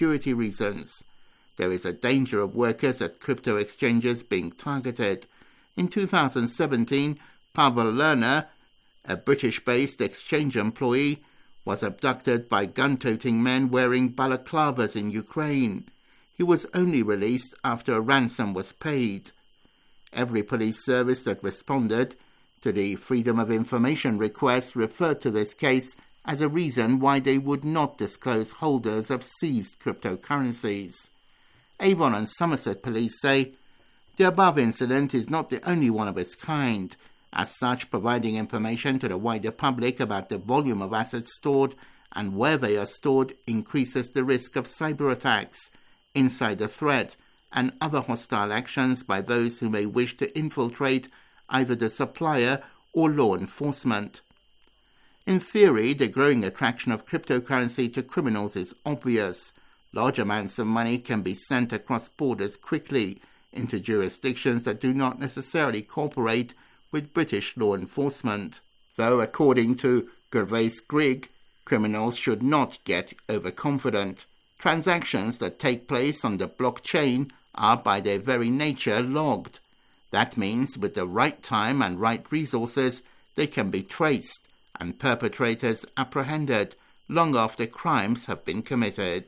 security reasons. There is a danger of workers at crypto exchanges being targeted. In 2017, Pavel Lerner, a British-based exchange employee, was abducted by gun-toting men wearing balaclavas in Ukraine. He was only released after a ransom was paid. Every police service that responded to the Freedom of Information request referred to this case as a reason why they would not disclose holders of seized cryptocurrencies. Avon and Somerset police say the above incident is not the only one of its kind. As such, providing information to the wider public about the volume of assets stored and where they are stored increases the risk of cyber attacks, insider threat, and other hostile actions by those who may wish to infiltrate either the supplier or law enforcement. In theory, the growing attraction of cryptocurrency to criminals is obvious. Large amounts of money can be sent across borders quickly into jurisdictions that do not necessarily cooperate with British law enforcement. Though, according to Gervais Grigg, criminals should not get overconfident. Transactions that take place on the blockchain are by their very nature logged. That means with the right time and right resources, they can be traced and perpetrators apprehended long after crimes have been committed.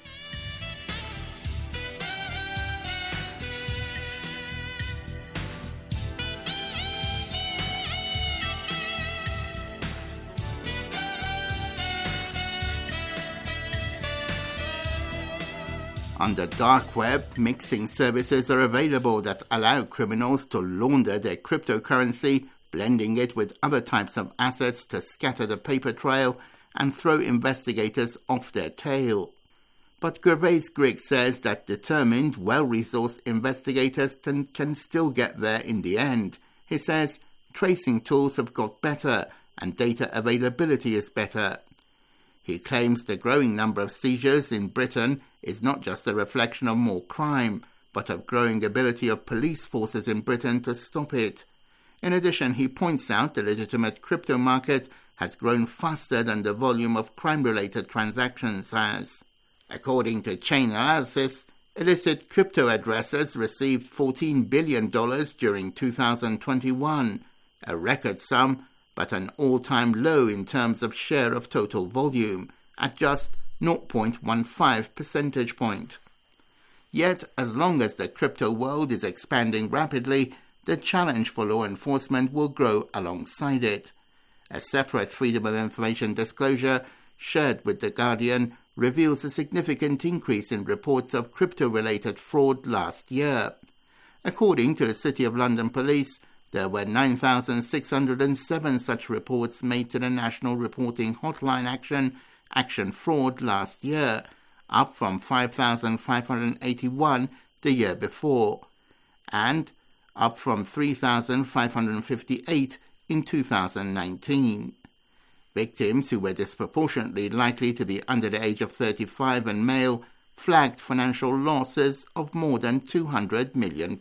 On the dark web, mixing services are available that allow criminals to launder their cryptocurrency, blending it with other types of assets to scatter the paper trail and throw investigators off their tail. But Gervais Grigg says that determined, well-resourced investigators can still get there in the end. He says tracing tools have got better and data availability is better. He claims the growing number of seizures in Britain is not just a reflection of more crime, but of growing ability of police forces in Britain to stop it. In addition, he points out the legitimate crypto market has grown faster than the volume of crime-related transactions has. According to Chainalysis, illicit crypto addresses received $14 billion during 2021, a record sum, but an all-time low in terms of share of total volume, at just 0.15 percentage point. Yet, as long as the crypto world is expanding rapidly, the challenge for law enforcement will grow alongside it. A separate Freedom of Information disclosure shared with The Guardian reveals a significant increase in reports of crypto-related fraud last year. According to the City of London Police, there were 9,607 such reports made to the National Reporting Hotline Action Fraud last year, up from 5,581 the year before, and up from 3,558 in 2019. Victims who were disproportionately likely to be under the age of 35 and male flagged financial losses of more than £200 million.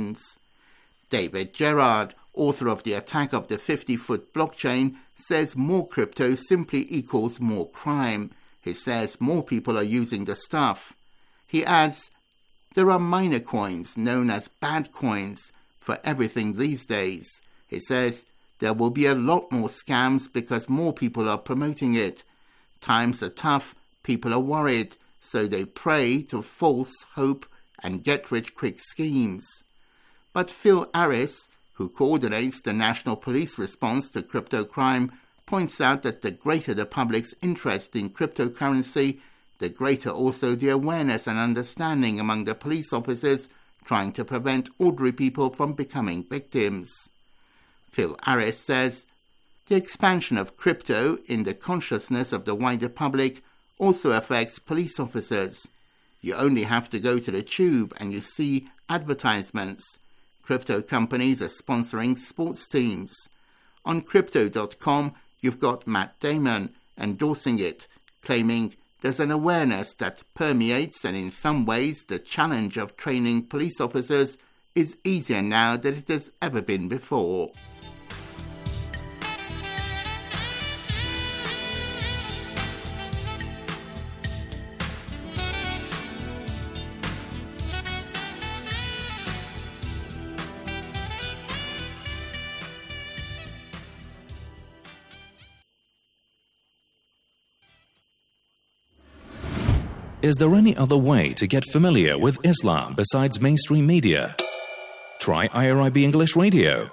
David Gerard, author of The Attack of the 50-Foot Blockchain, says more crypto simply equals more crime. He says more people are using the stuff. He adds, there are minor coins known as bad coins for everything these days. He says there will be a lot more scams because more people are promoting it. Times are tough, people are worried, so they prey to false hope and get-rich-quick schemes. But Phil Harris, who coordinates the National Police response to crypto crime, points out that the greater the public's interest in cryptocurrency, the greater also the awareness and understanding among the police officers trying to prevent ordinary people from becoming victims. Phil Harris says, the expansion of crypto in the consciousness of the wider public also affects police officers. You only have to go to the tube and you see advertisements. Crypto companies are sponsoring sports teams. On Crypto.com, you've got Matt Damon endorsing it, claiming there's an awareness that permeates, and in some ways the challenge of training police officers is easier now than it has ever been before. Is there any other way to get familiar with Islam besides mainstream media? Try IRIB English Radio.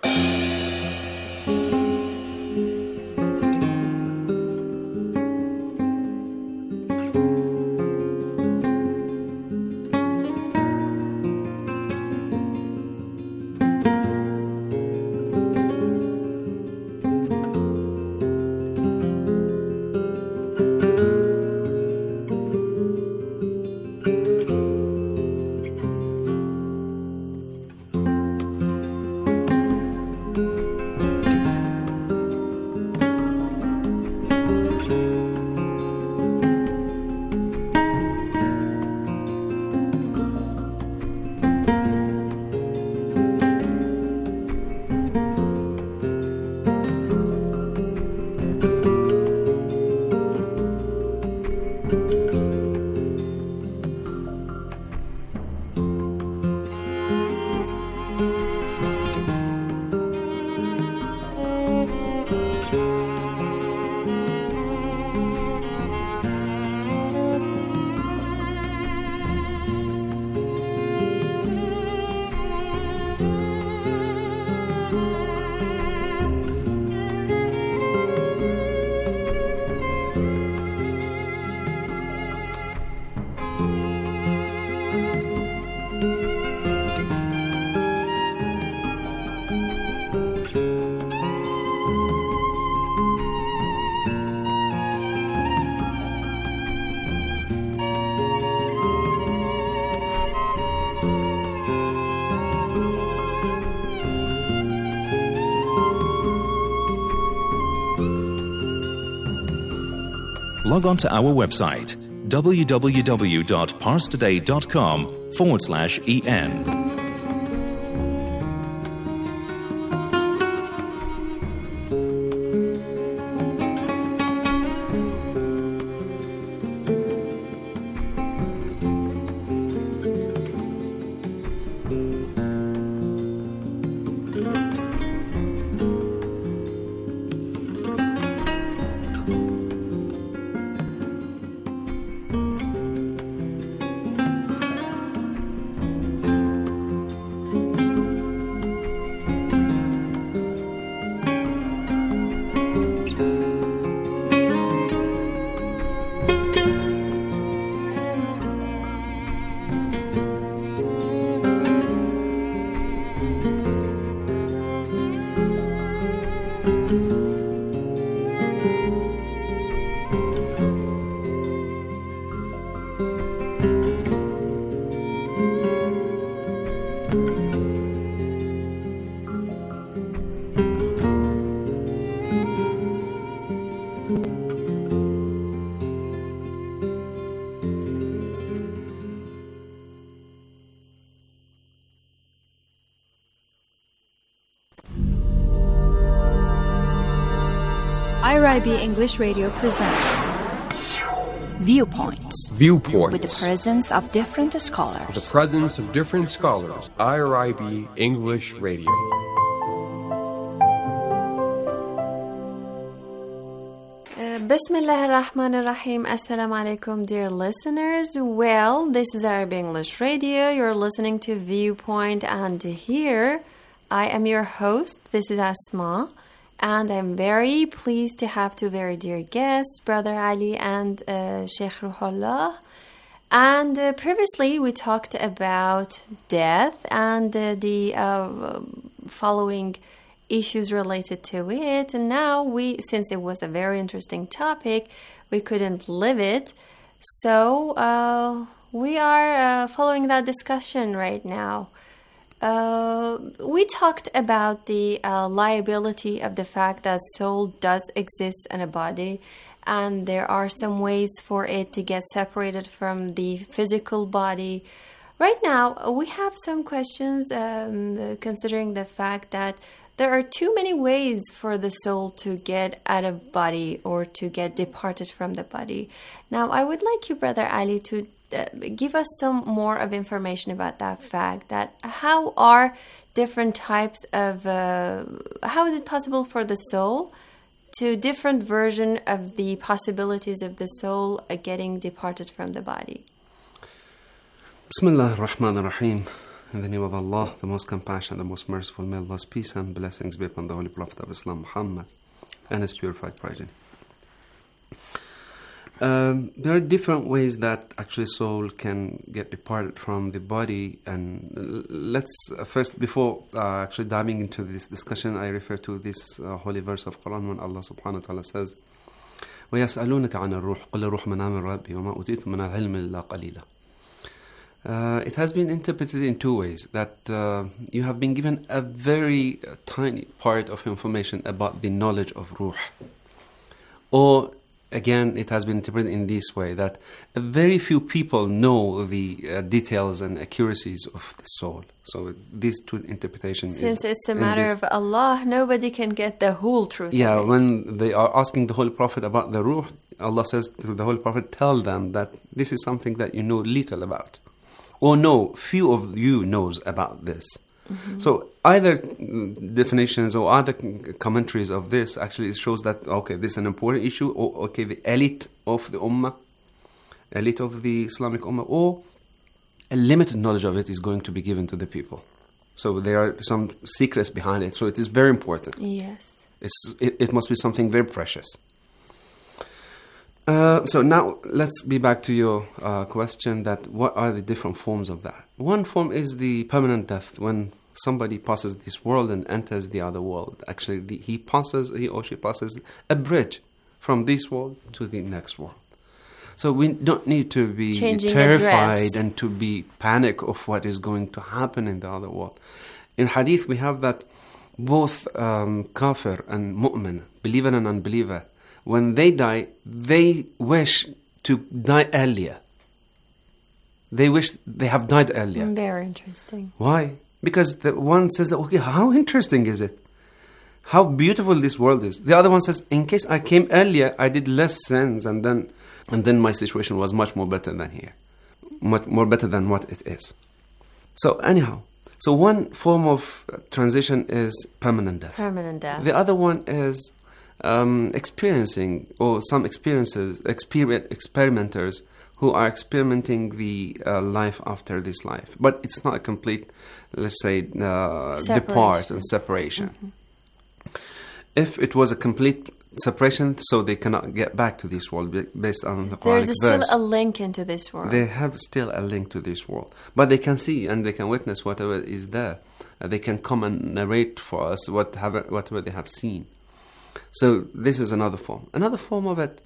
Log on to our website www.parstoday.com/en. IRIB English Radio presents Viewpoints. Viewpoints. With the presence of different scholars. The presence of different scholars. IRIB English Radio. Bismillah ar-Rahman ar-Rahim. Assalamu alaikum, dear listeners. Well, this is Arabic English Radio. You're listening to Viewpoint, and here I am your host. This is Asma, and I'm very pleased to have two very dear guests, Brother Ali and Sheikh Ruhollah. And previously we talked about death and the following issues related to it, and now since it was a very interesting topic, we couldn't leave it, so we are following that discussion right now. We talked about the liability of the fact that soul does exist in a body, and there are some ways for it to get separated from the physical body. Right now we have some questions considering the fact that there are too many ways for the soul to get out of body or to get departed from the body. Now, I would like you, Brother Ali, to give us some more of information about that fact, that how are different types of, how is it possible for the soul to different version of the possibilities of the soul getting departed from the body? Bismillah ar-Rahman ar-Rahim. In the name of Allah, the most compassionate, the most merciful, may Allah's peace and blessings be upon the Holy Prophet of Islam, Muhammad, and his purified progeny. There are different ways that actually soul can get departed from the body, and let's first, before actually diving into this discussion, I refer to this holy verse of Quran when Allah subhanahu wa ta'ala says, وَيَسْأَلُونَكَ عَنِ الرُّوحِ قُلِ الرُّوحُ مِنْ أَمْرِ رَبِّي وَمَا أُوتِيتُم مِنَ الْعِلْمِ إِلَّا قَلِيلًا. It has been interpreted in two ways, that you have been given a very tiny part of information about the knowledge of ruh. Or, again, it has been interpreted in this way, that very few people know the details and accuracies of the soul. So these two interpretations. Since it's a matter of Allah, nobody can get the whole truth. Yeah, of it. when they are asking the Holy Prophet about the ruh, Allah says to the Holy Prophet, tell them that this is something that you know little about. Or no, few of you knows about this. Mm-hmm. So either definitions or other commentaries of this actually shows that, okay, this is an important issue, or okay, the elite of the ummah, elite of the Islamic ummah, or a limited knowledge of it is going to be given to the people. So there are some secrets behind it. So it is very important. Yes. It must be something very precious. So now let's be back to your question, that what are the different forms of that? One form is the permanent death, when somebody passes this world and enters the other world. Actually, he or she passes a bridge from this world to the next world. So we don't need to be terrified and to be panic of what is going to happen in the other world. In hadith, we have that both kafir and mu'min, believer and unbeliever, when they die, they wish to die earlier. They wish they have died earlier. Very interesting. Why? Because the one says, okay, how interesting is it? How beautiful this world is. The other one says, in case I came earlier, I did less sins, and then my situation was much more better than here. Much more better than what it is. So anyhow, so one form of transition is permanent death. Permanent death. The other one is experiencing, or some experimenters who are experimenting the life after this life. But it's not a complete, let's say, depart and separation. Mm-hmm. If it was a complete separation, so they cannot get back to this world based on the Quranic verse. There's still a link into this world. They have still a link to this world. But they can see and they can witness whatever is there. They can come and narrate for us whatever they have seen. So this is another form. Another form of it,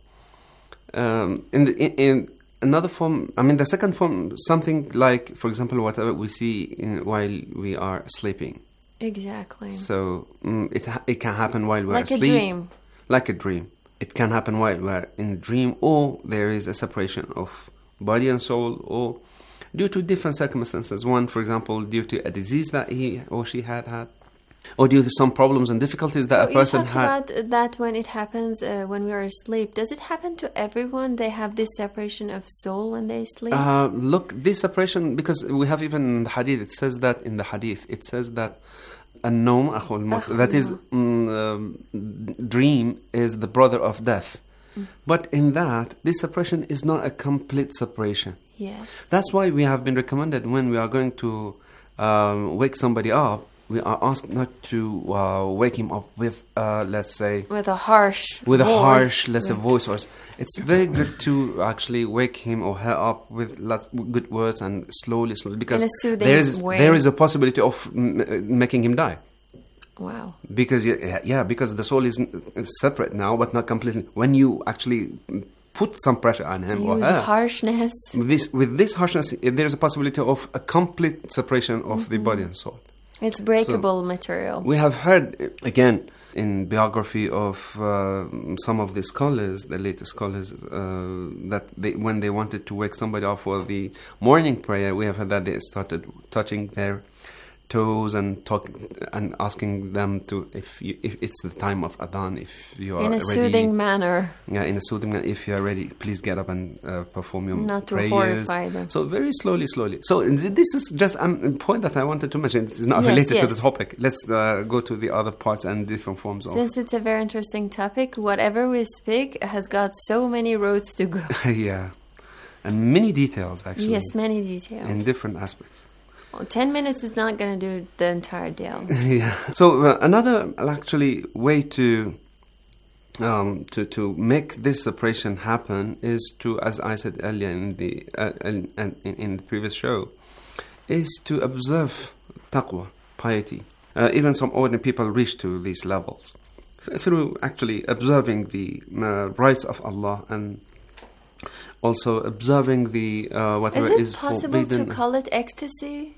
in another form, I mean the second form, something like, for example, whatever we see while we are sleeping. Exactly. So it can happen while we're like asleep. Like a dream. Like a dream. It can happen while we're in a dream, or there is a separation of body and soul, or due to different circumstances. One, for example, due to a disease that he or she had. Or due to some problems and difficulties that a person had. So you talked about that when it happens when we are asleep. Does it happen to everyone? They have this separation of soul when they sleep? Look, this separation, because we have even in the hadith, it says that النوم أخو الموت, that is, dream is the brother of death. But in that, this separation is not a complete separation. Yes. That's why we have been recommended when we are going to wake somebody up, we are asked not to wake him up with, let's say... With a harsh voice. Or it's very good to actually wake him or her up with good words and slowly, because in a soothing way. There is a possibility of making him die. Wow. Because because the soul is separate now, but not completely. When you actually put some pressure on him or her, harshness. With this harshness, there is a possibility of a complete separation of the body and soul. It's breakable material. We have heard, again, in biography of some of the scholars, the latest scholars, that when they wanted to wake somebody up for the morning prayer, we have heard that they started touching their toes and asking them to, if it's the time of adhan, if you are ready. In a soothing manner. Yeah, in a soothing manner. If you are ready, please get up and perform your Not prayers. Not to horrify them. So very slowly. So this is just a point that I wanted to mention. It's not related to the topic. Let's go to the other parts and different forms of... Since it's a very interesting topic, whatever we speak has got so many roads to go. Yeah. and many details actually. Yes, many details. In different aspects. 10 minutes is not going to do the entire deal. Yeah. So another actually way to make this separation happen is to, as I said earlier in the previous show, is to observe taqwa, piety. Even some ordinary people reach to these levels through actually observing the rights of Allah and also observing the whatever is possible forbidden. to call it ecstasy?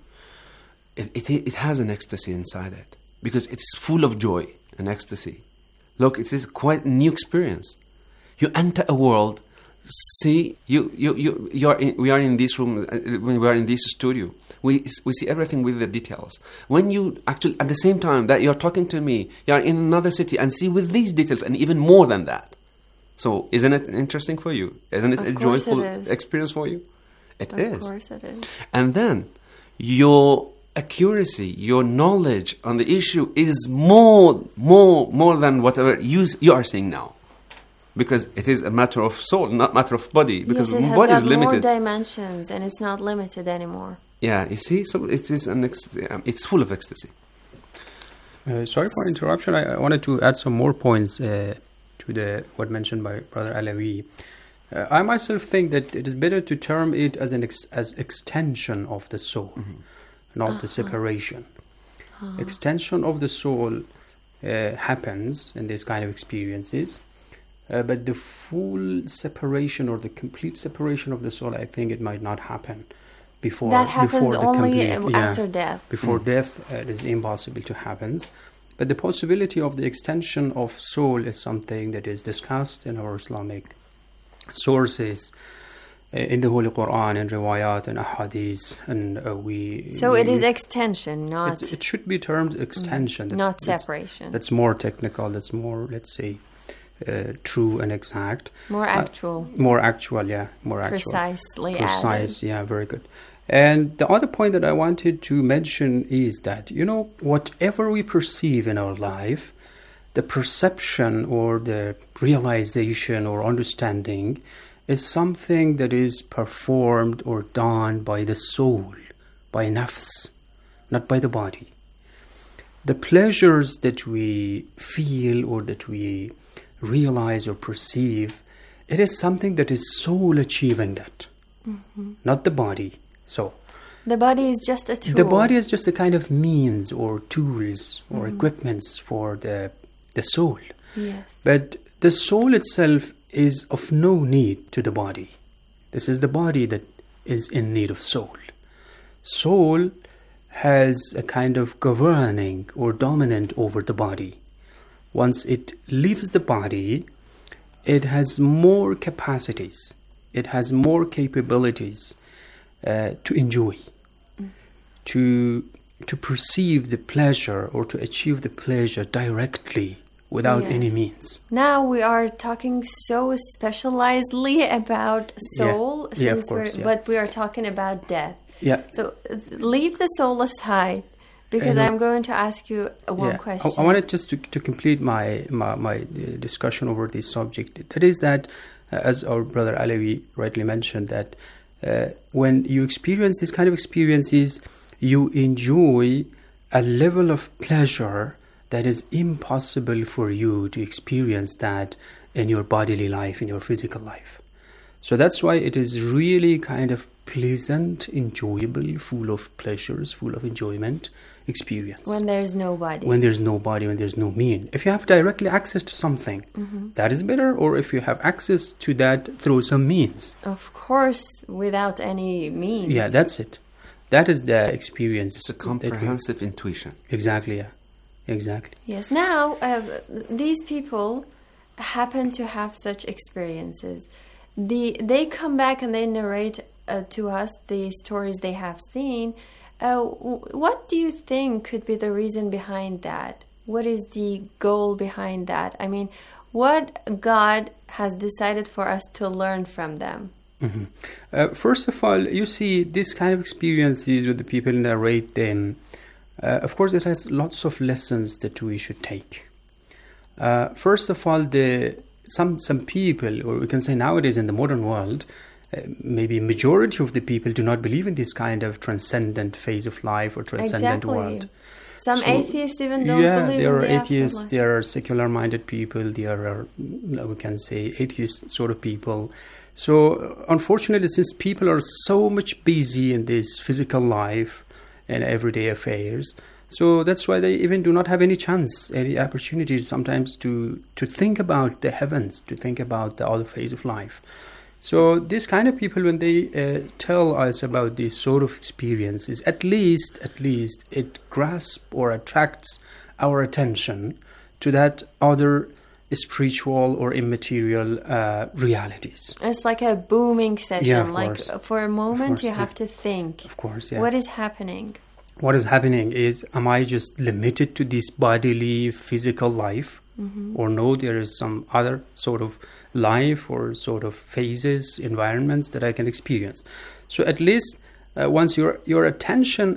It has an ecstasy inside it because it's full of joy and ecstasy. Look, it is quite a new experience. You enter a world. See, we are in this room. When we are in this studio, we see everything with the details. When you actually, at the same time that you're talking to me, you are in another city and see with these details and even more than that. So, isn't it interesting for you? Isn't it a joyful experience for you? It is. Of course it is. And then your accuracy, your knowledge on the issue is more than whatever you are seeing now. Because it is a matter of soul, not matter of body. Because yes, it has body is got limited. more dimensions, and it's not limited anymore. Yeah, you see, so it is it's full of ecstasy. Sorry for interruption. I wanted to add some more points to what mentioned by Brother Alawi. I myself think that it is better to term it as as extension of the soul, not the separation. Extension of the soul happens in these kind of experiences. But the full separation or the complete separation of the soul, I think it might not happen before. That happens only after death. death. Before death, it is impossible to happen. But the possibility of the extension of soul is something that is discussed in our Islamic sources, in the Holy Quran, in riwayat and ahadith, and So it is extension, not. It should be termed extension, not separation. That's more technical. That's more, let's say, true and exact. More actual. More actual, yeah. More actual. Precise, yeah, very good. And the other point that I wanted to mention is that, whatever we perceive in our life, the perception or the realization or understanding is something that is performed or done by the soul, by nafs, not by the body. The pleasures that we feel or that we realize or perceive, it is something that is soul achieving that, not the body. So the body is just a tool. The body is just a kind of means or tools or equipments for the soul. Yes. But the soul itself is of no need to the body. This is the body that is in need of soul. Soul has a kind of governing or dominant over the body. Once it leaves the body, it has more capacities, it has more capabilities to enjoy, to perceive the pleasure or to achieve the pleasure directly without any means. Now we are talking so specializedly about soul, but we are talking about death. Yeah. So leave the soul aside. Because I'm going to ask you one question. I wanted just to complete my discussion over this subject. That is that, as our brother Alawi rightly mentioned, that when you experience these kind of experiences, you enjoy a level of pleasure that is impossible for you to experience that in your bodily life, in your physical life. So that's why it is really kind of pleasant, enjoyable, full of pleasures, full of enjoyment experience. When there's nobody. When there's nobody, when there's no mean. If you have directly access to something, that is better, or if you have access to that through some means. Of course, without any means. Yeah, that's it. That is the experience. It's a comprehensive intuition. Exactly, yeah. Exactly. Yes. Now, these people happen to have such experiences. They come back and they narrate to us the stories they have seen. What do you think could be the reason behind that? What is the goal behind that? I mean, what God has decided for us to learn from them? First of all, you see, this kind of experiences with the people narrate them. Of course, it has lots of lessons that we should take. First of all, some people, or we can say nowadays in the modern world, maybe majority of the people do not believe in this kind of transcendent phase of life or transcendent world. Some atheists even don't believe there are in the atheists, afterlife. there are secular-minded people, there are, we can say, atheist sort of people. So, unfortunately, since people are so much busy in this physical life and everyday affairs, so that's why they even do not have any chance, any opportunity sometimes to think about the heavens, to think about the other phase of life. So this kind of people, when they tell us about these sort of experiences, at least it grasps or attracts our attention to that other spiritual or immaterial realities. It's like a booming session. Yeah, of like course. For a moment, Of course, you have to think. Of course, yeah. What is happening? What is happening is, am I just limited to this bodily, physical life? Or no, there is some other sort of life or sort of phases, environments that I can experience. So at least once your attention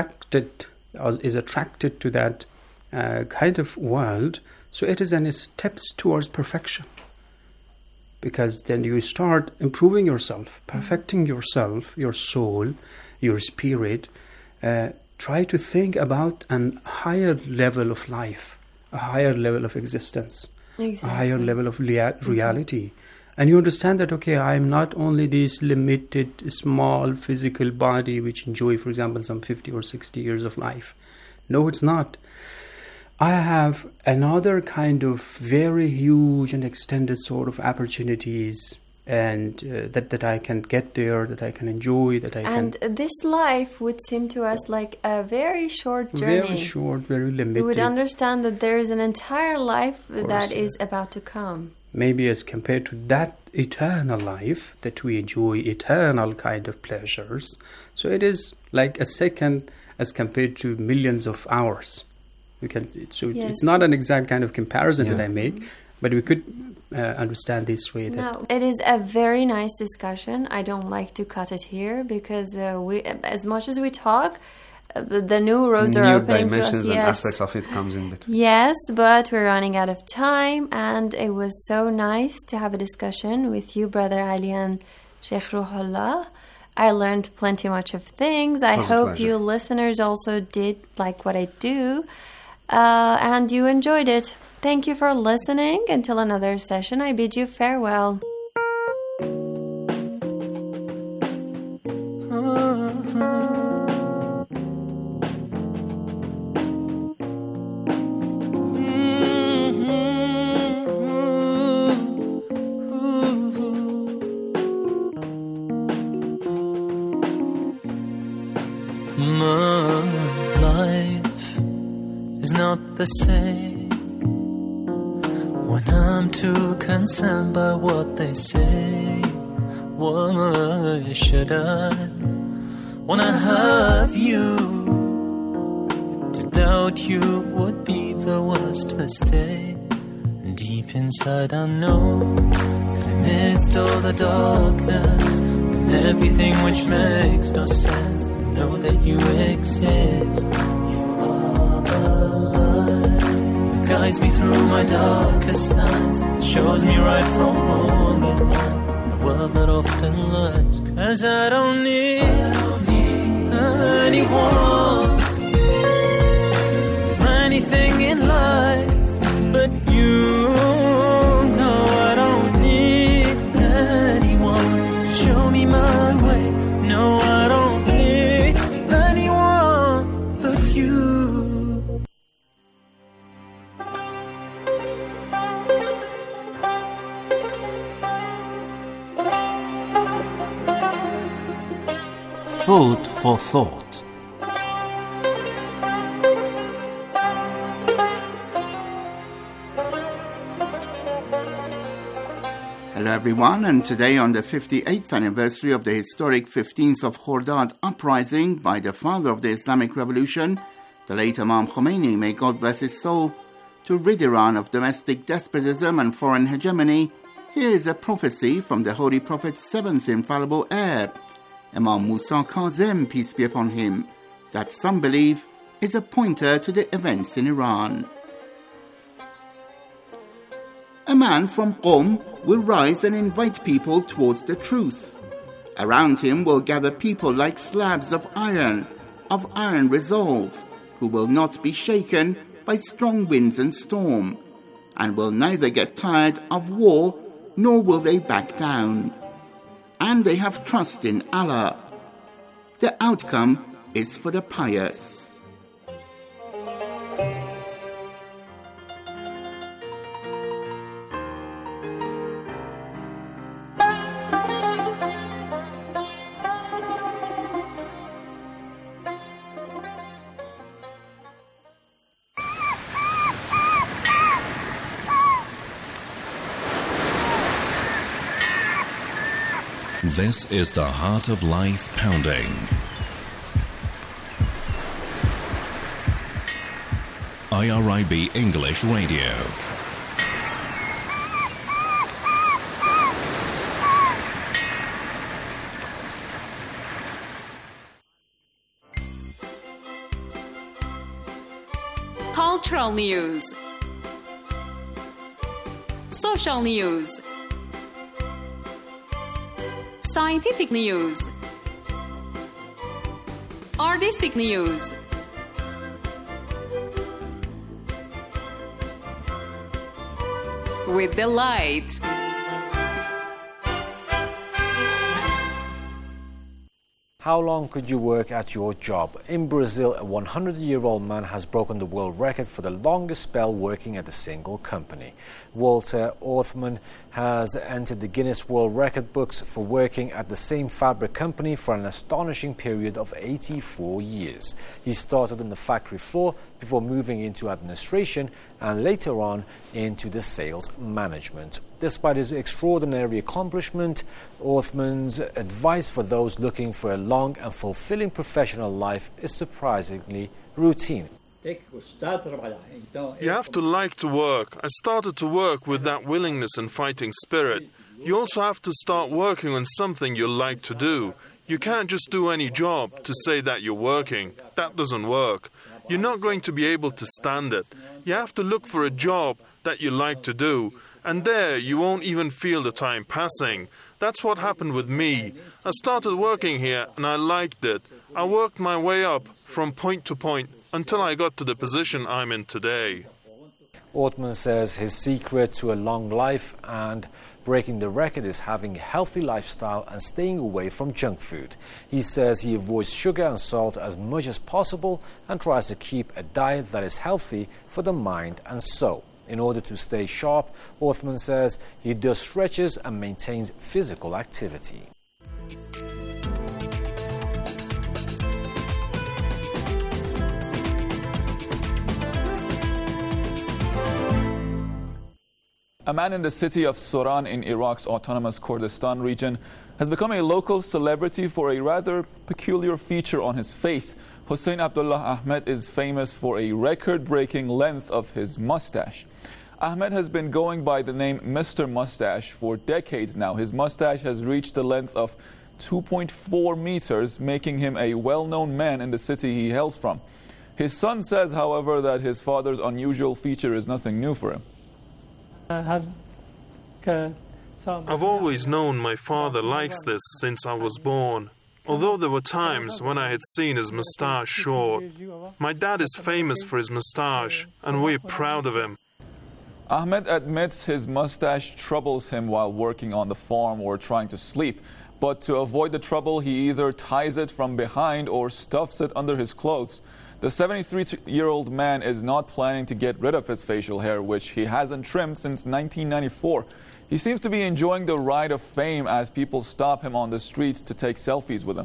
is attracted to that kind of world, so it is an steps towards perfection. Because then you start improving yourself, perfecting yourself, your soul, your spirit. Try to think about a higher level of life, a higher level of existence, Exactly. a higher level of reality. And you understand that, okay, I'm not only this limited, small physical body which enjoy, for example, some 50 or 60 years of life. No, it's not. I have another kind of very huge and extended sort of opportunities, and that I can get there, that I can enjoy, that I can... And this life would seem to us like a very short journey. Very short, very limited. We would understand that there is an entire life that yeah. is about to come. Maybe as compared to that eternal life that we enjoy, eternal kind of pleasures. So it is like a second as compared to millions of hours. Yes. It's not an exact kind of comparison that I make, but we could understand this way. No, it is a very nice discussion. I don't like to cut it here because we, as much as we talk, the new roads are opening to us. New dimensions and aspects of it comes in between. Yes, but we're running out of time, and it was so nice to have a discussion with you, Brother Ali and Sheikh Ruhollah. I learned plenty much of things. I hope you listeners also did like what I do, and you enjoyed it. Thank you for listening. Until another session, I bid you farewell. My life is not the same when I'm too concerned by what they say. Why should I, when I have you, to doubt you would be the worst mistake? Deep inside I know that amidst all the darkness and everything which makes no sense, know that you exist. You are the light that guides me through my darkest nights, that shows me right from wrong at night, the world that often lies. 'Cause I don't need anyone or anything in life but you. No, I don't need anyone to show me my way. No, I don't need anyone but you. Food for thought. Hello everyone, and today on the 58th anniversary of the historic 15th of Khordad uprising by the father of the Islamic Revolution, the late Imam Khomeini, may God bless his soul, to rid Iran of domestic despotism and foreign hegemony, here is a prophecy from the Holy Prophet's seventh infallible heir, Imam Musa Kazim, peace be upon him, that some believe is a pointer to the events in Iran. A man from Qom will rise and invite people towards the truth. Around him will gather people like slabs of iron resolve, who will not be shaken by strong winds and storm, and will neither get tired of war, nor will they back down. And they have trust in Allah. The outcome is for the pious. This is the Heart of Life Pounding. IRIB English Radio. Cultural news. Social news. Scientific news. Artistic news. With delight. How long could you work at your job? In Brazil, a 100-year-old man has broken the world record for the longest spell working at a single company. Walter Orthman has entered the Guinness World Record books for working at the same fabric company for an astonishing period of 84 years. He started on the factory floor before moving into administration and later on into the sales management. Despite his extraordinary accomplishment, Orthman's advice for those looking for a long and fulfilling professional life is surprisingly routine. You have to like to work. I started to work with that willingness and fighting spirit. You also have to start working on something you like to do. You can't just do any job to say that you're working. That doesn't work. You're not going to be able to stand it. You have to look for a job that you like to do, and there you won't even feel the time passing. That's what happened with me. I started working here and I liked it. I worked my way up from point to point until I got to the position I'm in today. Orthman says his secret to a long life and breaking the record is having a healthy lifestyle and staying away from junk food. He says he avoids sugar and salt as much as possible and tries to keep a diet that is healthy for the mind and soul. In order to stay sharp, Orthman says he does stretches and maintains physical activity. A man in the city of Soran in Iraq's autonomous Kurdistan region has become a local celebrity for a rather peculiar feature on his face. Hussein Abdullah Ahmed is famous for a record-breaking length of his mustache. Ahmed has been going by the name Mr. Mustache for decades now. His mustache has reached a length of 2.4 meters, making him a well-known man in the city he hails from. His son says, however, that his father's unusual feature is nothing new for him. I've always known my father likes this since I was born, although there were times when I had seen his moustache short. My dad is famous for his moustache, and we're proud of him. Ahmed admits his mustache troubles him while working on the farm or trying to sleep, but to avoid the trouble, he either ties it from behind or stuffs it under his clothes. The 73-year-old man is not planning to get rid of his facial hair, which he hasn't trimmed since 1994. He seems to be enjoying the ride of fame as people stop him on the streets to take selfies with him.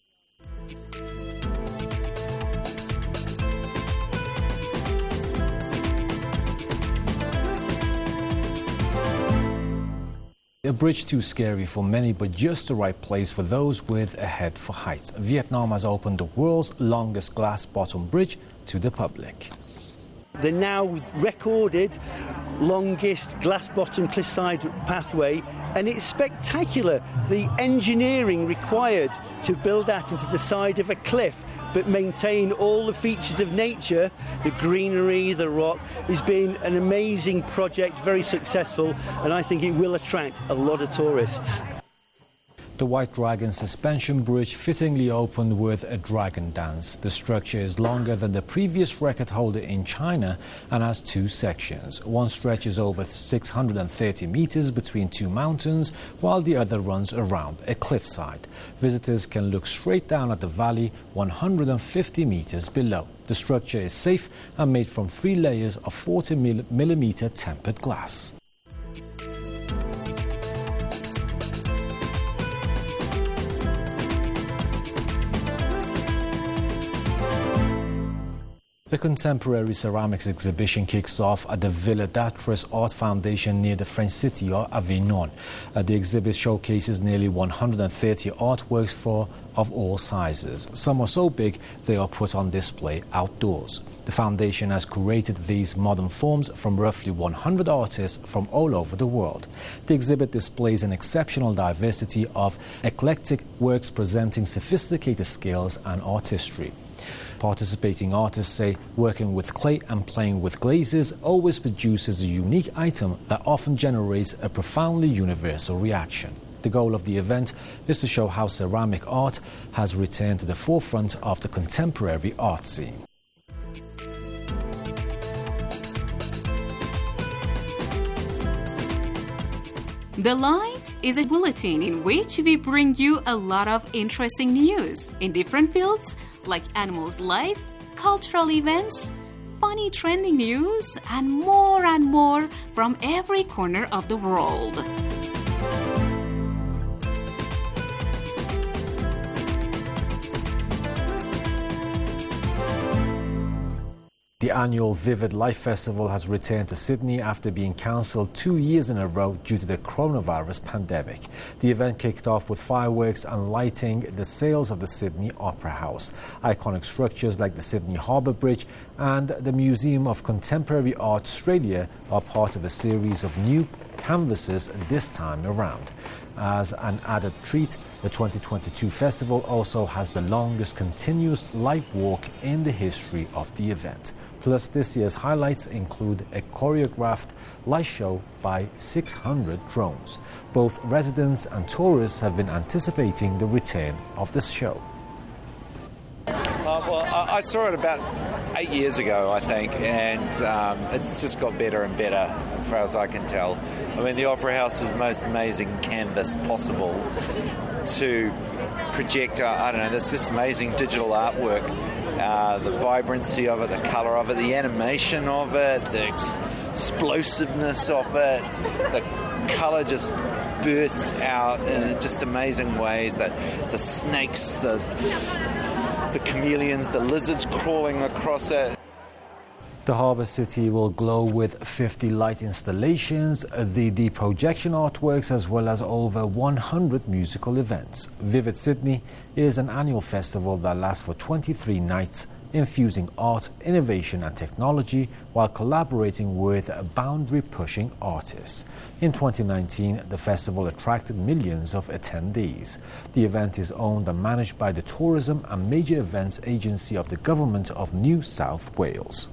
A bridge too scary for many, but just the right place for those with a head for heights. Vietnam has opened the world's longest glass-bottom bridge to the public. The now recorded longest glass-bottom cliffside pathway, and it's spectacular. The engineering required to build that into the side of a cliff but maintain all the features of nature, the greenery, the rock, has been an amazing project, very successful, and I think it will attract a lot of tourists. The White Dragon suspension bridge fittingly opened with a dragon dance. The structure is longer than the previous record holder in China and has two sections. One stretches over 630 meters between two mountains, while the other runs around a cliffside. Visitors can look straight down at the valley 150 meters below. The structure is safe and made from 3 layers of 40mm tempered glass. The Contemporary Ceramics exhibition kicks off at the Villa d'Atres Art Foundation near the French city of Avignon. The exhibit showcases nearly 130 artworks of all sizes. Some are so big they are put on display outdoors. The foundation has curated these modern forms from roughly 100 artists from all over the world. The exhibit displays an exceptional diversity of eclectic works presenting sophisticated skills and artistry. Participating artists say working with clay and playing with glazes always produces a unique item that often generates a profoundly universal reaction. The goal of the event is to show how ceramic art has returned to the forefront of the contemporary art scene. The Light is a bulletin in which we bring you a lot of interesting news in different fields like animals' life, cultural events, funny trending news, and more from every corner of the world. The annual Vivid Life Festival has returned to Sydney after being cancelled 2 years in a row due to the coronavirus pandemic. The event kicked off with fireworks and lighting the sails of the Sydney Opera House. Iconic structures like the Sydney Harbour Bridge and the Museum of Contemporary Art Australia are part of a series of new canvases this time around. As an added treat, the 2022 festival also has the longest continuous light walk in the history of the event. Plus, this year's highlights include a choreographed light show by 600 drones. Both residents and tourists have been anticipating the return of this show. Well, I saw it about 8 years ago, I think, and it's just got better and better, as far as I can tell. I mean, the Opera House is the most amazing canvas possible to project, this just amazing digital artwork. The vibrancy of it, the colour of it, the animation of it, the explosiveness of it, the colour just bursts out in just amazing ways. That the snakes, the chameleons, the lizards crawling across it. The Harbour City will glow with 50 light installations, the projection artworks, as well as over 100 musical events. Vivid Sydney is an annual festival that lasts for 23 nights, infusing art, innovation and technology while collaborating with boundary-pushing artists. In 2019, the festival attracted millions of attendees. The event is owned and managed by the Tourism and Major Events Agency of the Government of New South Wales.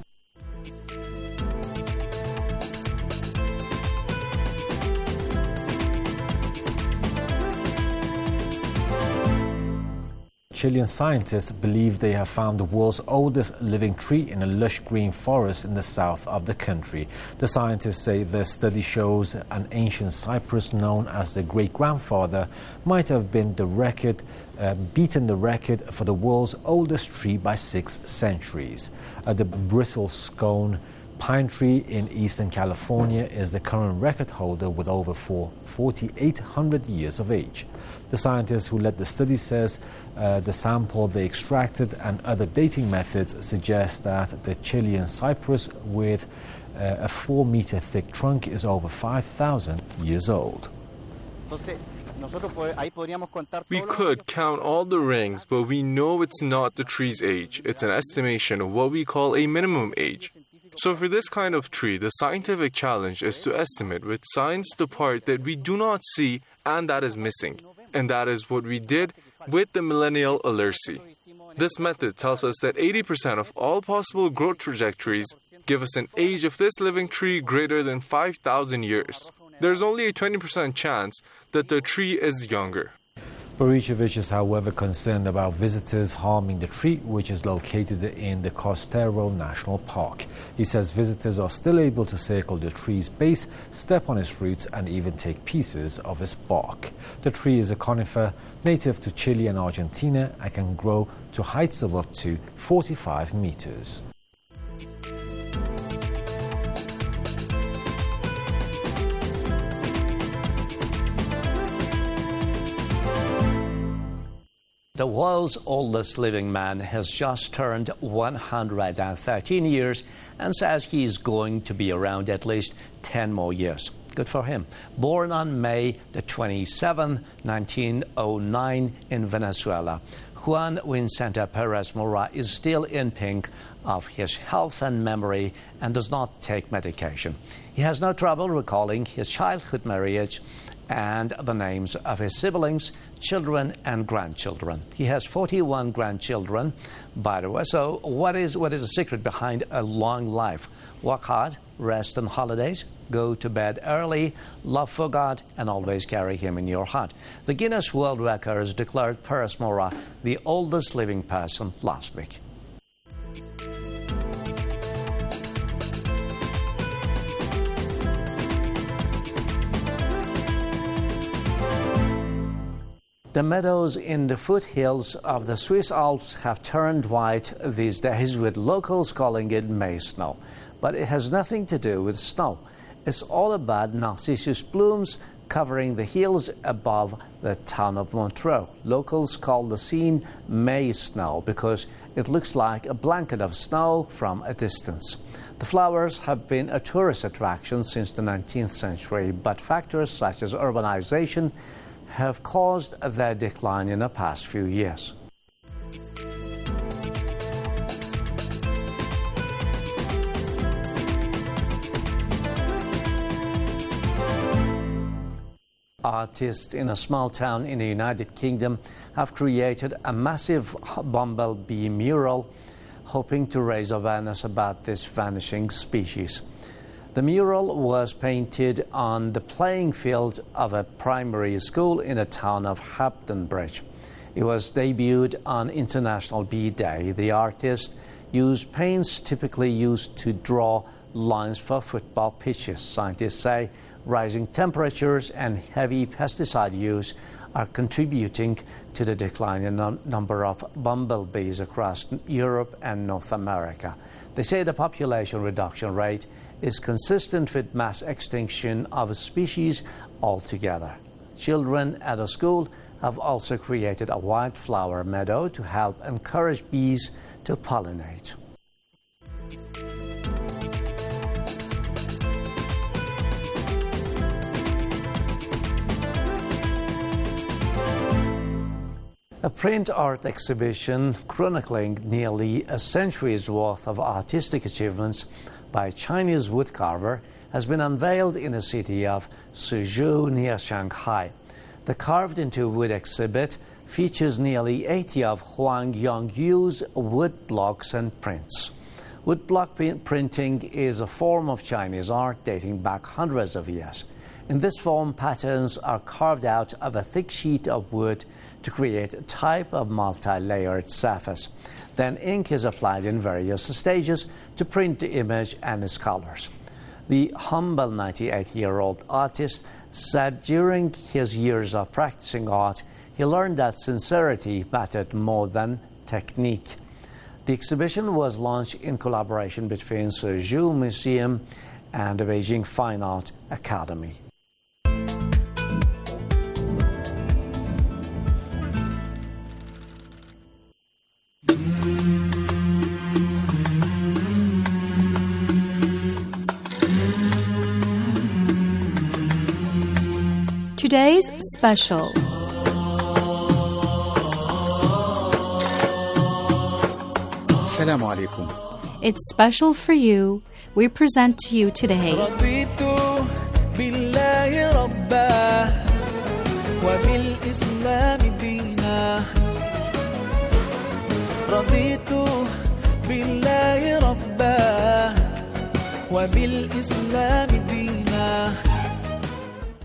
Chilean scientists believe they have found the world's oldest living tree in a lush green forest in the south of the country. The scientists say their study shows an ancient cypress known as the great-grandfather might have been beaten the record for the world's oldest tree by 6 centuries. The bristle-scone pine tree in eastern California is the current record holder with over 4,800 years of age. The scientist who led the study says the sample they extracted and other dating methods suggest that the Chilean cypress with a 4-meter thick trunk is over 5,000 years old. We could count all the rings, but we know it's not the tree's age. It's an estimation of what we call a minimum age. So for this kind of tree, the scientific challenge is to estimate with science the part that we do not see and that is missing. And that is what we did with the millennial alercy. This method tells us that 80% of all possible growth trajectories give us an age of this living tree greater than 5,000 years. There's only a 20% chance that the tree is younger. Boricevic is, however, concerned about visitors harming the tree, which is located in the Costero National Park. He says visitors are still able to circle the tree's base, step on its roots, and even take pieces of its bark. The tree is a conifer native to Chile and Argentina and can grow to heights of up to 45 meters. The world's oldest living man has just turned 113 years and says he's going to be around at least 10 more years. Good for him. Born on May the 27th, 1909 in Venezuela, Juan Vicente Perez Mora is still in pink of his health and memory and does not take medication. He has no trouble recalling his childhood marriage and the names of his siblings, children, and grandchildren. He has 41 grandchildren, by the way. So what is the secret behind a long life? Work hard, rest on holidays, go to bed early, love for God, and always carry Him in your heart. The Guinness World Records declared Perez Mora the oldest living person last week. The meadows in the foothills of the Swiss Alps have turned white these days, with locals calling it May snow. But it has nothing to do with snow. It's all about narcissus blooms covering the hills above the town of Montreux. Locals call the scene May snow because it looks like a blanket of snow from a distance. The flowers have been a tourist attraction since the 19th century, but factors such as urbanization have caused their decline in the past few years. Artists in a small town in the United Kingdom have created a massive bumblebee mural hoping to raise awareness about this vanishing species. The mural was painted on the playing field of a primary school in the town of Hampton Bridge. It was debuted on International Bee Day. The artist used paints typically used to draw lines for football pitches. Scientists say rising temperatures and heavy pesticide use are contributing to the decline in the number of bumblebees across Europe and North America. They say the population reduction rate is consistent with mass extinction of a species altogether. Children at a school have also created a wildflower meadow to help encourage bees to pollinate. A print art exhibition chronicling nearly a century's worth of artistic achievements by a Chinese woodcarver has been unveiled in the city of Suzhou near Shanghai. The carved into wood exhibit features nearly 80 of Huang Yongyu's wood blocks and prints. Woodblock printing is a form of Chinese art dating back hundreds of years. In this form, patterns are carved out of a thick sheet of wood to create a type of multi-layered surface. Then ink is applied in various stages to print the image and its colors. The humble 98-year-old artist said during his years of practicing art, he learned that sincerity mattered more than technique. The exhibition was launched in collaboration between Suzhou Museum and the Beijing Fine Art Academy. Today's special. Assalamu alaikum. It's special for you. We present to you today.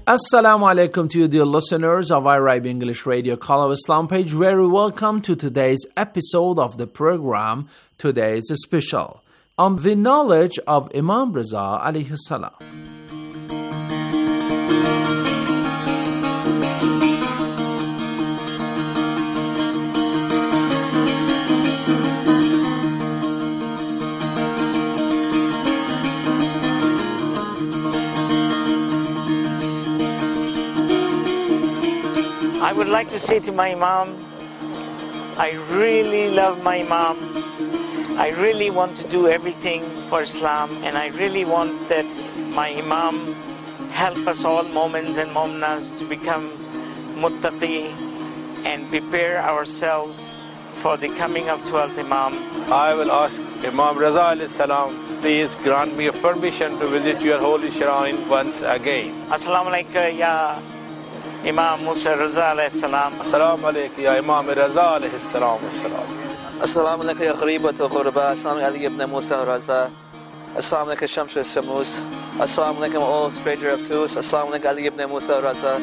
Assalamu alaikum to you, dear listeners of IRIB English Radio Call of Islam page. Very welcome to today's episode of the program. Today is special on the knowledge of Imam Riza alayhi salam. I would like to say to my Imam, I really love my Imam. I really want to do everything for Islam, and I really want that my Imam help us all, moments and momnas, to become muttaqi and prepare ourselves for the coming of 12th Imam. I will ask Imam Riza alayhi salam, please grant me a permission to visit your holy shrine once again. Assalamu alaikum, ya Imam Musa Riza alayhi salam. Assalamu alaikum, ya Imam Riza alayhi salam. Assalamu alaikum, ya Gharibat wa Ghurba. Assalamu alaikum, ibn Musa Raza. Assalamu alaikum, Shamsu Shamus. Assalamu alaikum, all stranger of Tus. Assalamu alaikum, Ali ibn Musa Raza.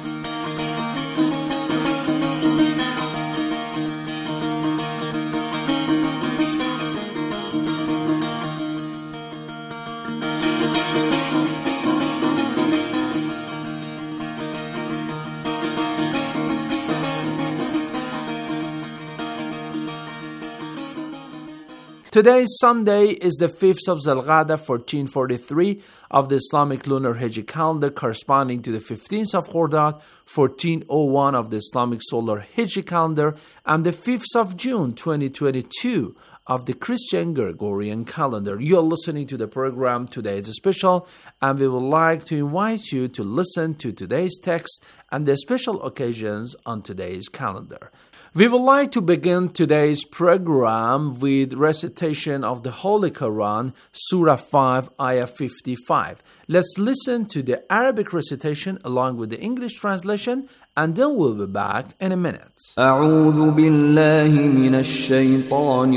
Today, Sunday, is the 5th of Zulqa'dah 1443 of the Islamic lunar Hijri calendar, corresponding to the 15th of Khordad 1401 of the Islamic solar Hijri calendar, and the 5th of June 2022 of the Christian Gregorian calendar. You're listening to the program Today is Special, and we would like to invite you to listen to today's text and the special occasions on today's calendar. We would like to begin today's program with recitation of the Holy Quran, Surah 5, Ayah 55. Let's listen to the Arabic recitation along with the English translation, and then we'll be back in a minute. أعوذ بالله من الشيطان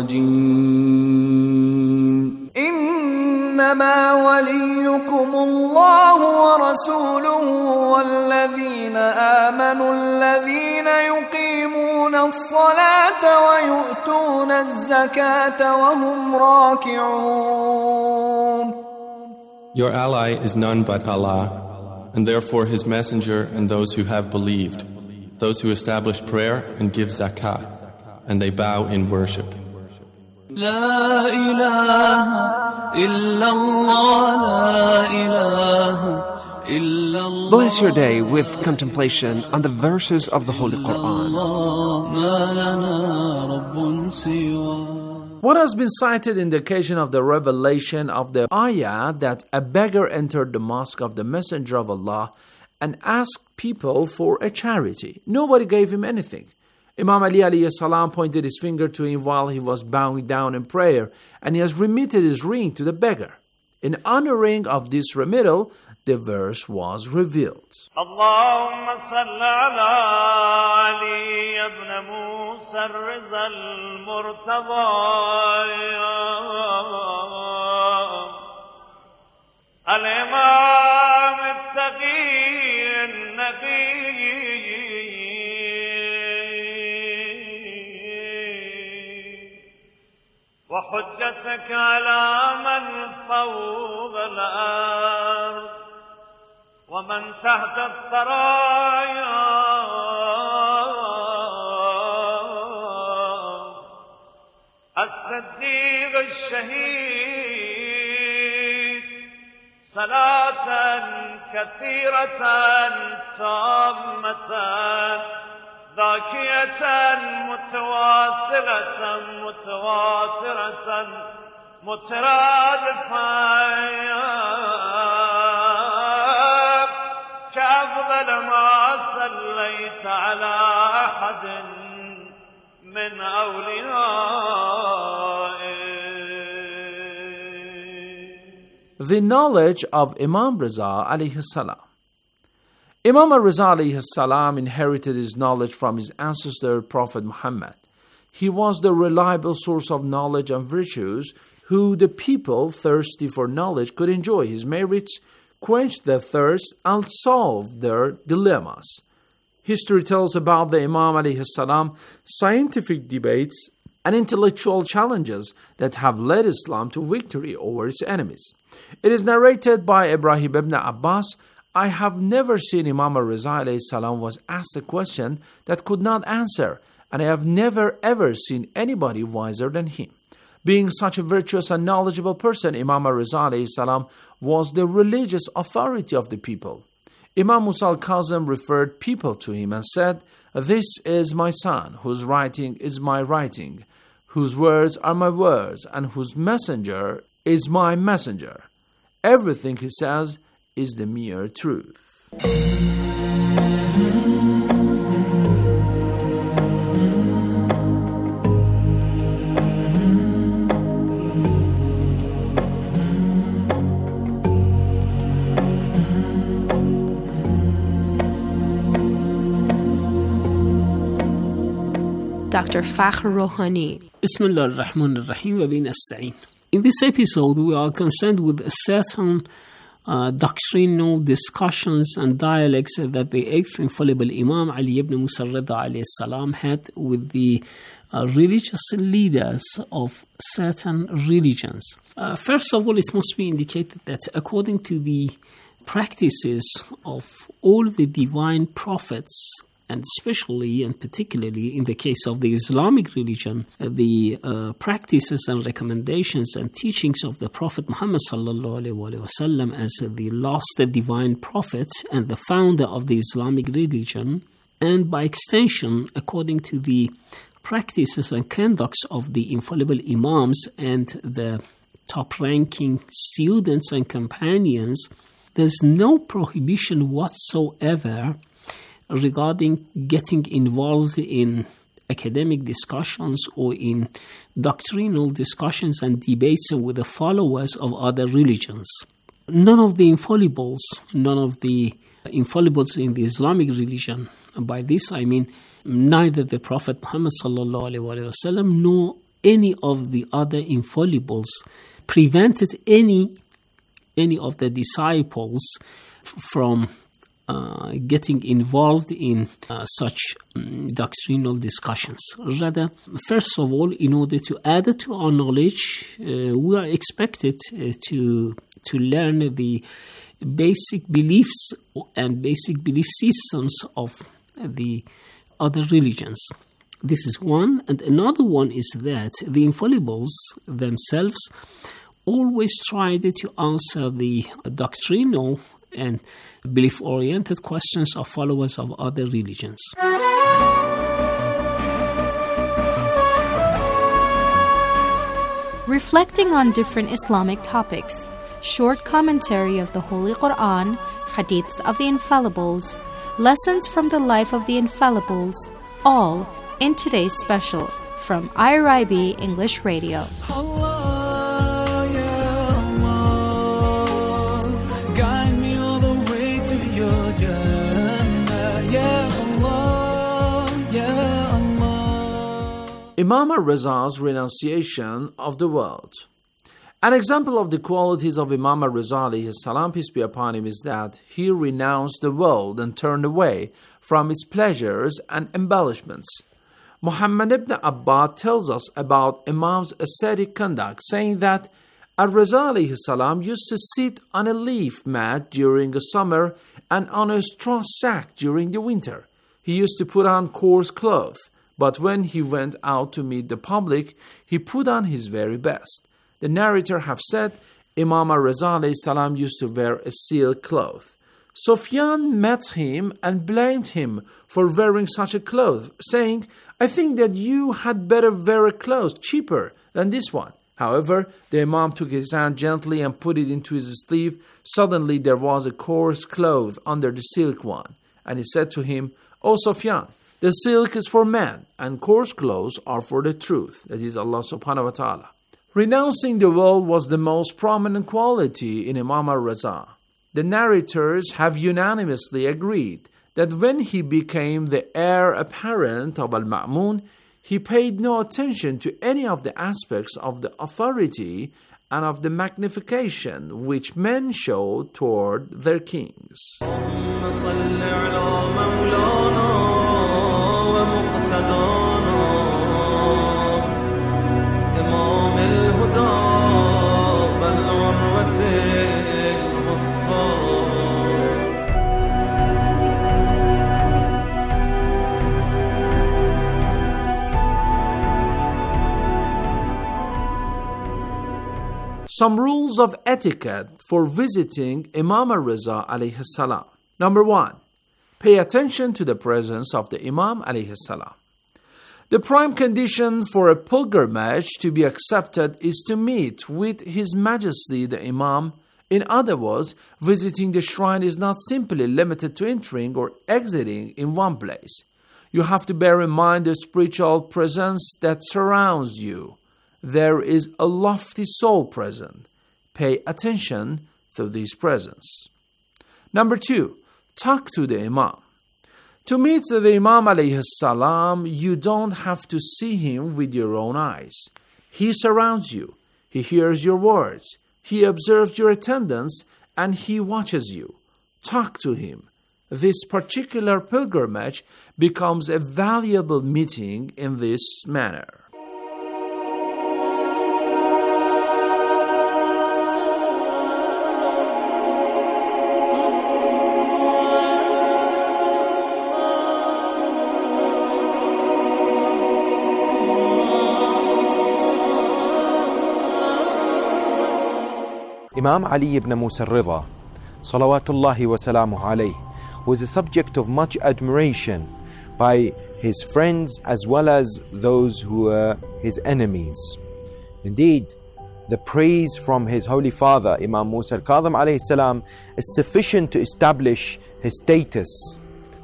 الرجيم إنما وليكم الله ورسوله والذين آمنوا الذين يقيمون الصلاة ويؤتون الزكاة وهم راكعون. Your ally is none but Allah, and therefore His Messenger and those who have believed, those who establish prayer and give zakah, and they bow in worship. لا إله إلا الله لا إله إلا الله. Bless your day with contemplation on the verses of the Holy Quran. What has been cited in the occasion of the revelation of the ayah that a beggar entered the mosque of the Messenger of Allah and asked people for a charity. Nobody gave him anything. Imam Ali alayhi salam pointed his finger to him while he was bowing down in prayer, and he has remitted his ring to the beggar. In honoring of this remittal, the verse was revealed. Allahumma salli ala Ali ibn Musa al-Riza al-Murtada al-Imam al-Taqi al-Nabi وحجتك على من فوق الأرض ومن تحت الثرايا الصديق الشهيد صلاة كثيرة تامة ذاكية متواصلة متواترة مترادفة كأفضل ما صليت على أحد من أوليائك. The knowledge of Imam Riza alayhi salam. Imam Riza alayhi salam inherited his knowledge from his ancestor Prophet Muhammad. He was the reliable source of knowledge and virtues who the people thirsty for knowledge could enjoy his merits, quench their thirst, and solve their dilemmas. History tells about the Imam alayhi salam scientific debates and intellectual challenges that have led Islam to victory over its enemies. It is narrated by Ibrahim ibn Abbas, I have never seen Imam al-Riza alayhi salam was asked a question that could not answer, and I have never ever seen anybody wiser than him. Being such a virtuous and knowledgeable person, Imam al-Riza alayhi salam was the religious authority of the people. Imam Musa al-Kazim referred people to him and said, "This is my son, whose writing is my writing, whose words are my words, and whose messenger is my messenger. Everything he says is the mere truth." Dr. Fakhr Rouhani. Bismillah ar-Rahman ar-Rahim wa bin asta'in. In this episode, we are concerned with certain doctrinal discussions and dialogues that the eighth infallible Imam Ali ibn Musa al-Rida alayhi salam had with the religious leaders of certain religions. First of all, it must be indicated that according to the practices of all the divine prophets, and especially and particularly in the case of the Islamic religion, the practices and recommendations and teachings of the Prophet Muhammad sallallahu alaihi wasallam as the last divine prophet and the founder of the Islamic religion, and by extension, according to the practices and conducts of the infallible Imams and the top-ranking students and companions, there's no prohibition whatsoever regarding getting involved in academic discussions or in doctrinal discussions and debates with the followers of other religions. None of the infallibles in the Islamic religion, and by this I mean neither the Prophet Muhammad sallallahu alaihi wasallam nor any of the other infallibles, prevented any of the disciples from getting involved in such doctrinal discussions. Rather, first of all, in order to add to our knowledge, we are expected to learn the basic beliefs and basic belief systems of the other religions. This is one. And another one is that the infallibles themselves always tried to answer the doctrinal and belief-oriented questions of followers of other religions. Reflecting on different Islamic topics, short commentary of the Holy Quran, hadiths of the infallibles, lessons from the life of the infallibles, all in today's special from IRIB English Radio. Imam al-Riza's renunciation of the world. An example of the qualities of Imam al-Riza alayhi salam, peace be upon him, is that he renounced the world and turned away from its pleasures and embellishments. Muhammad ibn Abbad tells us about Imam's ascetic conduct, saying that al-Riza alayhi salam used to sit on a leaf mat during the summer and on a straw sack during the winter. He used to put on coarse clothes, but when he went out to meet the public, he put on his very best. The narrator have said, Imam al-Riza alayhi salam used to wear a silk cloth. Sufyan met him and blamed him for wearing such a cloth, saying, I think that you had better wear a cloth cheaper than this one. However, the Imam took his hand gently and put it into his sleeve. Suddenly there was a coarse cloth under the silk one. And he said to him, O Sufyan, the silk is for man, and coarse clothes are for the truth, that is Allah subhanahu wa ta'ala. Renouncing the world was the most prominent quality in Imam al-Riza. The narrators have unanimously agreed that when he became the heir apparent of Al-Ma'mun, he paid no attention to any of the aspects of the authority and of the magnification which men show toward their kings. Some rules of etiquette for visiting Imam al-Riza alayhi salam. Number 1. Pay attention to the presence of the Imam alayhi salam. The prime condition for a pilgrimage to be accepted is to meet with His Majesty the Imam. In other words, visiting the shrine is not simply limited to entering or exiting in one place. You have to bear in mind the spiritual presence that surrounds you. There is a lofty soul present. Pay attention to this presence. Number 2, talk to the Imam. To meet the Imam alayhi salam, you don't have to see him with your own eyes. He surrounds you. He hears your words. He observes your attendance and he watches you. Talk to him. This particular pilgrimage becomes a valuable meeting in this manner. Imam Ali ibn Musa al-Ridha, salawatullahi wa salamuhu alayh, was a subject of much admiration by his friends as well as those who were his enemies. Indeed, the praise from his holy father, Imam Musa al-Kadhim alayhi salam, is sufficient to establish his status.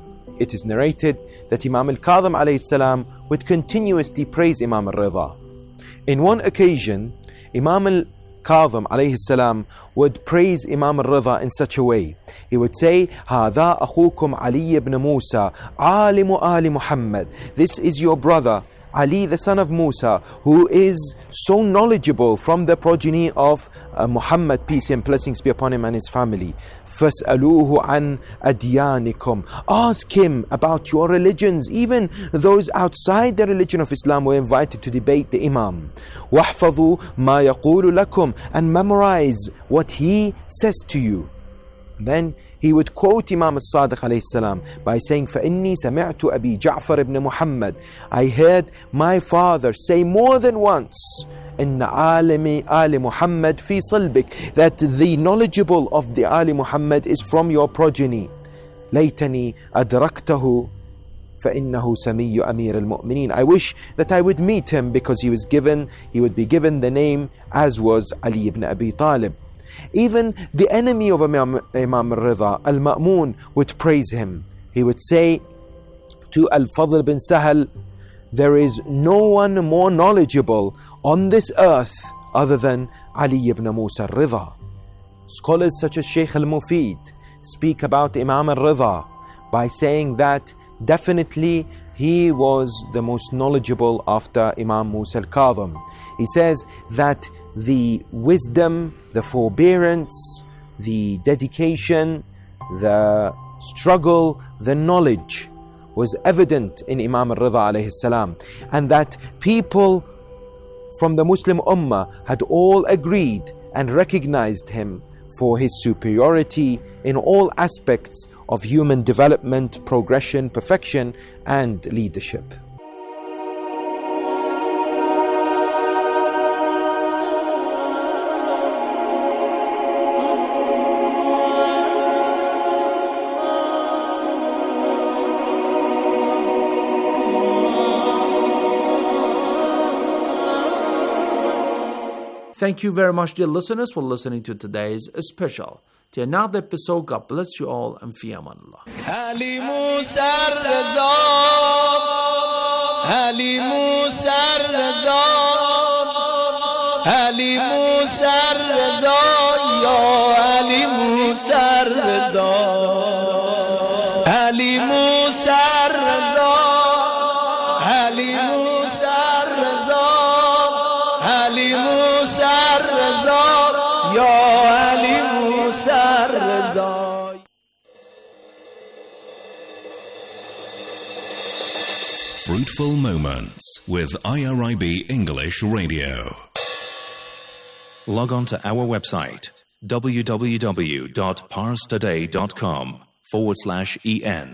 It is narrated that Imam al-Kadhim alayhi salam would continuously praise Imam al-Ridha. In one occasion, Imam al-Kadhim alayhi salam would praise Imam al-Ridha in such a way. He would say, هَذَا أَخُوكُمْ عَلِيِّ ibn Musa عَالِمُ آلِ Muhammad. This is your brother, Ali the son of Musa, who is so knowledgeable from the progeny of Muhammad, peace and blessings be upon him and his family. فَاسْأَلُوهُ عَنْ أَدْيَانِكُمْ. Ask him about your religions. Even those outside the religion of Islam were invited to debate the Imam. وَاحْفَظُوا مَا يَقُولُ لَكُمْ. And memorize what he says to you. Then he would quote Imam al-Sadiq alayhi salam by saying, فَإِنِّي سَمِعْتُ أَبِي جَعْفَرِ ibn Muhammad. I heard my father say more than once, إِنَّ عَالِمِ آلِ Muhammad فِي صَلْبِكَ. That the knowledgeable of the Ali Muhammad is from your progeny. لَيْتَنِي أَدْرَكْتَهُ فَإِنَّهُ سَمِيُّ أَمِيرِ الْمُؤْمِنِينَ. I wish that I would meet him because he would be given the name as was Ali ibn Abi Talib. Even the enemy of Imam al-Ridha, Al-Ma'mun, would praise him. He would say to Al-Fadl bin Sahal, there is no one more knowledgeable on this earth other than Ali ibn Musa al-Ridha. Scholars such as Shaykh al-Mufid speak about Imam al-Ridha by saying that definitely he was the most knowledgeable after Imam Musa al-Kadhim. He says that the wisdom, the forbearance, the dedication, the struggle, the knowledge was evident in Imam al-Ridha alayhi salam, and that people from the Muslim Ummah had all agreed and recognized him for his superiority in all aspects of human development, progression, perfection, and leadership. Thank you very much, dear listeners, for listening to today's special. Till another episode, God bless you all and fi amanullah. Ali Musa Raza, Ali Musa Raza, Ali Musa Raza, Ya Ali Musa Raza, Ali Musa Raza, Ali Musa Raza, Ali Musa. موسی الرضا یا علی موسی الرضا. Fruitful Moments with IRIB English Radio. Log on to our website www.parstoday.com/en.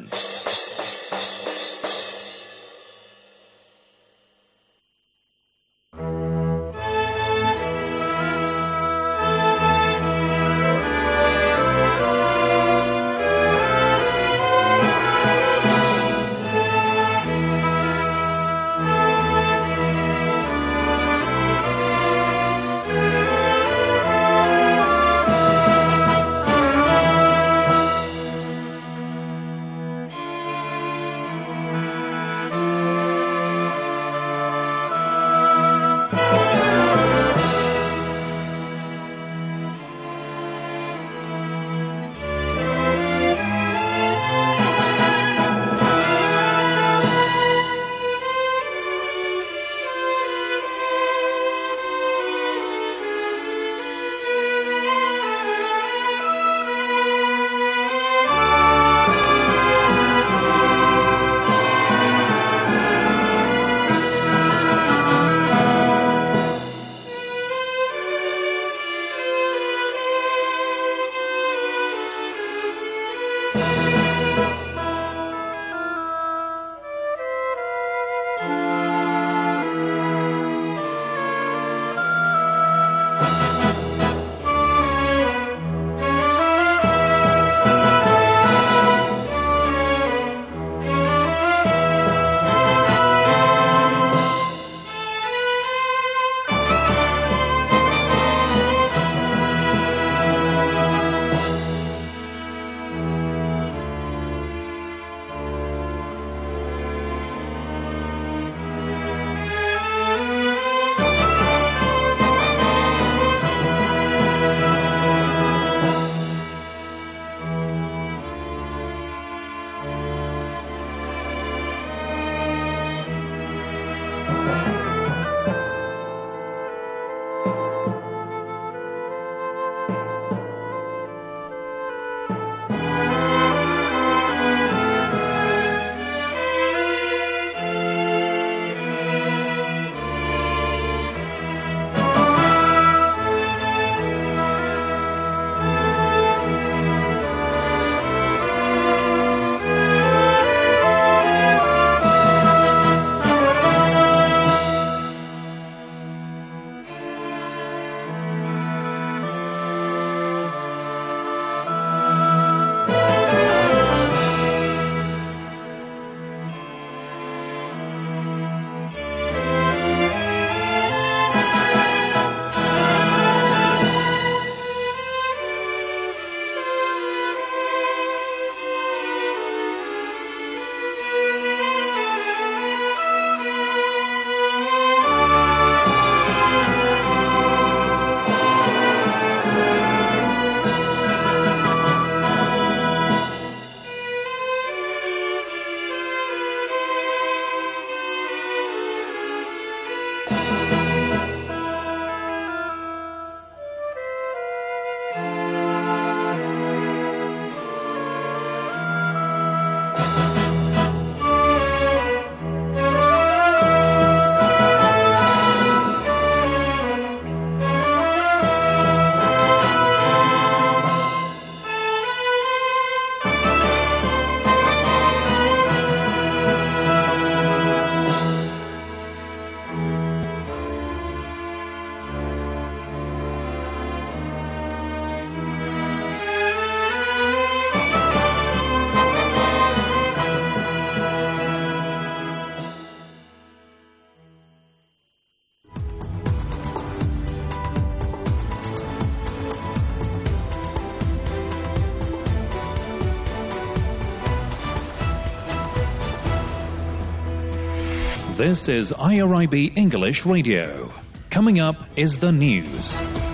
This is IRIB English Radio. Coming up is the news.